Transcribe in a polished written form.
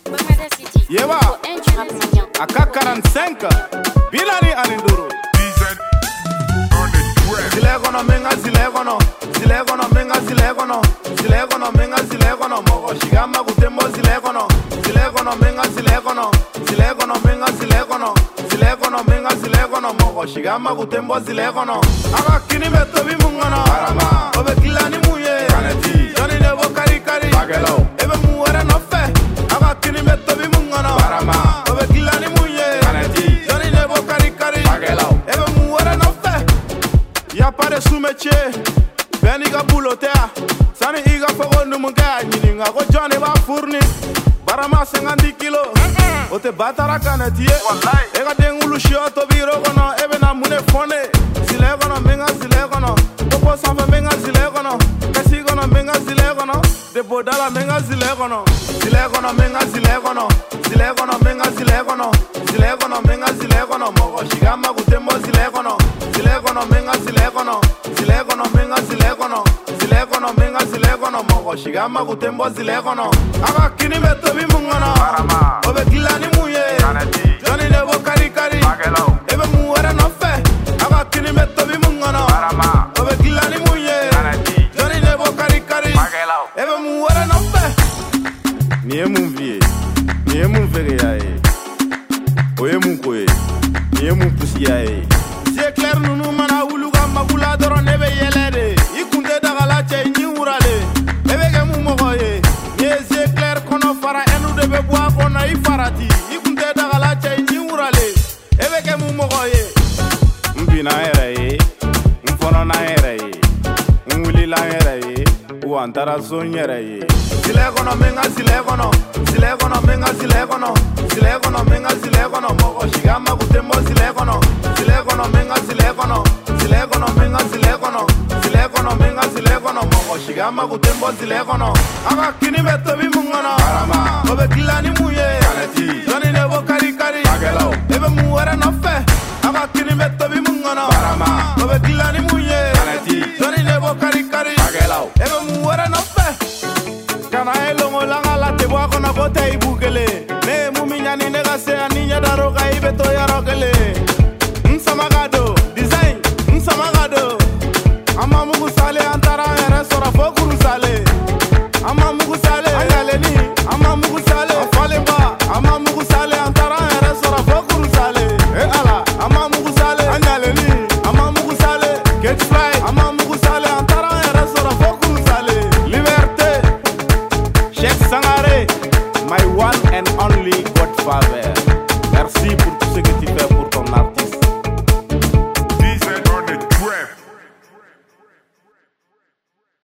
Yeba, AK-45, Bilani Aninduru. Zilegono menga zilegono, zilegono menga zilegono, zilegono menga zilegono, mogo shigama kutembo zilegono, zilegono menga zilegono, zilegono menga zilegono, zilegono menga zilegono, mogo shigama kutembo zilegono. Aga kini beto bimungono, arama, obe kilani muye, kaneti, joni nebo kari kari, bagelo, ebe muere no fe. Aga kini beto bimungono, arama, obe kilani muye, kaneti, joni nebo kari kari, bagelo, ebe muere no fe. Y'a pas de sous-métier, ben iga boulotea. Sani iga fogo numunga, nyininga ko Johnny ba fourni. Barama 50 kilos, ote batara kanetie. Ega dengulu shioto biro kono, ebe na mune fone. Zile kono, menga zile kono. Popo sanfa menga zile kono. Kasi kono, menga zile kono. De bodala menga zile kono. Zile kono, menga zile kono. Zile kono, menga zile kono. Zile kono, menga zile kono. Mogo shigama kutembo zile kono. Zile kono, menga zile kono. Zile kono, menga zile kono. Zile kono, menga zile kono. Mogo shigama kutembo zile kono. Aga kini beto bimungono. Obe kilani muye. Joni nebo kari kari. Ebe muere no fe. Aga kini beto bimungono. Obe kilani muye. Joni nebo kari kari. Ebe muere no fe. Niye mun vie. Niye mun vege yae. Oye mun koye. Niye mun pusi yae. C'est clair nunu mana wuluga magula doro nebe yelede. Ikunde dagala che ni urale. Ebe ke mu mogo ye. Ye c'est clair kono fara enu debe bua kono ifarati. Ikunde dagala che ni urale. Ebe ke mu mogo ye. Mbina ere ye. Mfono na ere ye. Mwili la ere ye. Uantara son ere ye. Zile kono menga zile kono. Zile kono menga zile kono. Zile kono menga zile kono. Mogo shigama kutembo zile kono. Zile kono menga zile kono. Zile kono menga zile kono. Zile kono menga zile kono. Mogo shigama kutembo zile kono. Aga kini beto bimungono. Obe kilani muye. Joni nebo kari kari. Ebe muere no fe. Aga kini beto bimungono. Obe kilani muye. Joni nebo kari kari. Ebe muere no fe. Kana elongo langa la te boa kona bote ibukele. Ne muminyani negase aninya daroga ibeto yarokele. Nsamagado, design, nsamagado. Ama mugu sale antara ere sora fokuru sale. Ama mugu sale ayale ni, ama mugu sale falemba. Ama mugu sale antara ere sora fokuru sale. Ala, ama mugu sale ayale ni, ama mugu sale get fly. Ama mugu sale antara ere sora fokuru sale. Liberté, Cheikh Sangare, my one and only godfather. Merci pour tout.